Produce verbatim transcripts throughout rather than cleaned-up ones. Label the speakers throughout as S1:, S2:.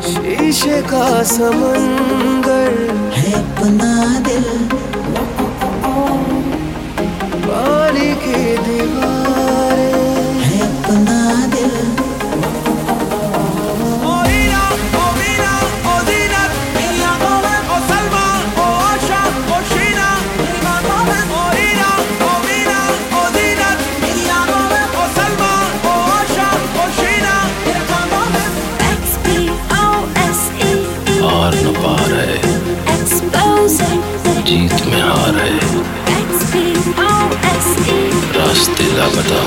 S1: शीशे का समंदर
S2: है अपना दिल,
S1: पानी की दीवारें
S2: है अपना दिल।
S3: हार न पा रहे, जीत में हार है, रास्ते लापता।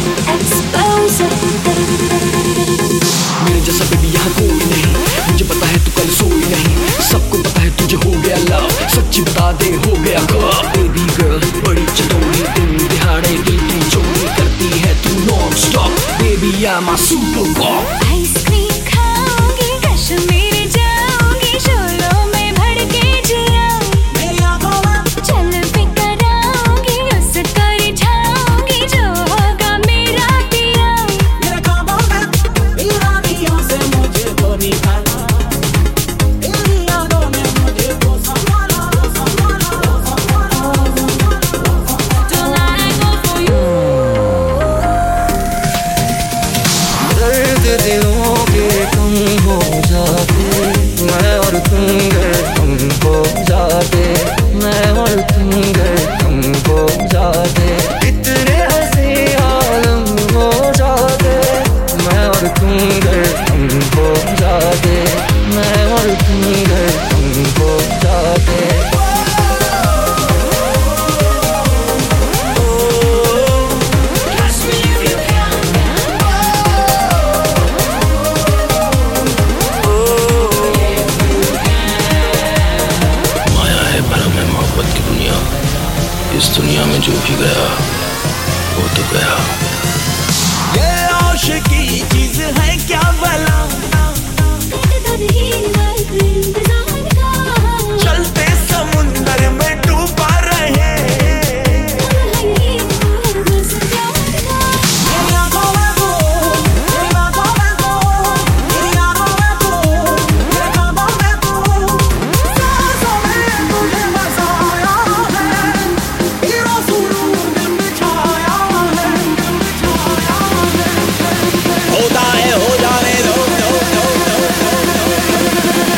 S4: मेरे जैसा बेबी यहाँ कोई नहीं, मुझे पता है तू कल सोई नहीं, सबको पता है तुझे हो गया लव, सच्ची बता दे हो गया कब। बेबी गर्ल बड़ी चतोरी, दिन दिहाड़े दिल की चोरी करती है तू non stop, baby I am a super pop.
S5: Ice cream खाओगी, कश्मीर जाओगी, शोलों में भड़के जिया, मेरी आंखों में चल फिकर आऊंगी, उसको रिझाऊंगी, जो होगा मेरा पिया।
S2: मेरे ख्वाबों में वीरानियों से मुझे तो निकाला, तेरी यादों में मुझे तो संभाला, संभाला, संभाला।
S5: Tonight I go for you।
S1: दर्द दिलों के कम हो जाते, मैं और तुम गए कम हो जाते, मैं और तुम गए कम हो जाते, इतने हंसी आलम हो जाते, मैं और तुम गए कम हो जाते, मैं और तुम गए कम हो जाते।
S3: माया है भरम है मोहब्बत की दुनिया, इस दुनिया में जो भी गया वो तो गया।
S4: ये आशिकी चीज है क्या भला, चलते समुंदर में डूबा रहे,
S2: मेरी आंखों में वो, मेरी बातों में वो, मेरी आंखों में वो, मेरे ख्वाबों में वो, सांसों में तुझे बसाया है, हीरो सुरूर दिल में छाया है, दिल में छाया है।
S4: होता है हो जाने दो, दो, दो, दो, दो,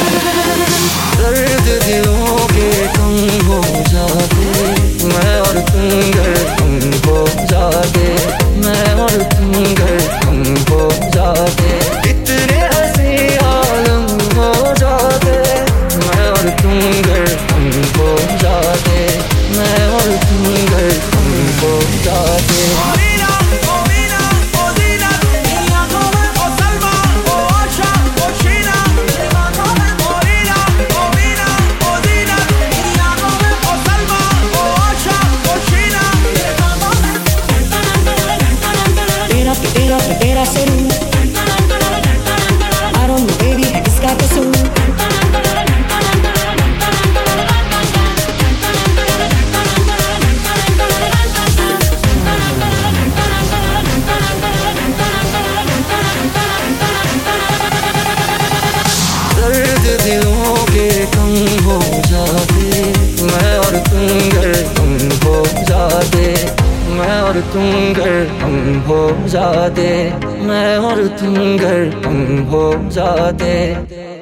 S1: दर्द दिलों के कम हो जाते, मैं और तुम गए कम हो जाते, मैं और तुम गए कम हो जाते, इतने हंसी आलम हो जाते, मैं और तुम गए कम हो जाते, मैं और तुम गए कम हो जाते।
S4: ओरीना, ओरीना, ओदीना,
S2: मेरी आंखों में
S4: ओ सलमा, ओ आशा, ओ शीना,
S2: मेरी बातों में
S4: ओरीना, ओरीना, ओदीना,
S2: मेरी आंखों में
S4: ओ सलमा, ओ आशा, ओ शीना।
S2: मेरे ख्वाबों में
S6: तेरा पे तेरा पे तेरा सरू, I don't know baby है किसका कसूर।
S1: दर्द दिलों के कम हो जाते, मैं और तुम गए कम हो जाते, मैं और तुम गए कम हो जाते, मैं और तुम गए कम हो जाते।